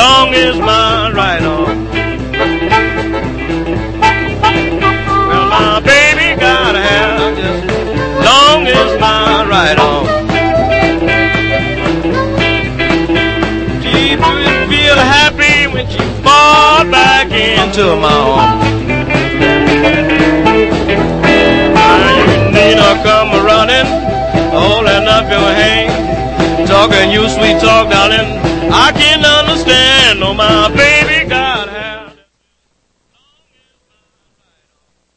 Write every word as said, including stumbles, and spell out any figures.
long as my right arm. Well, my baby gotta have just as long as my right arm. She will feel happy when she fall back into my arms. Now you need to come running, holding up your hand, talking you sweet talk, darling. I can understand, oh my baby gotta have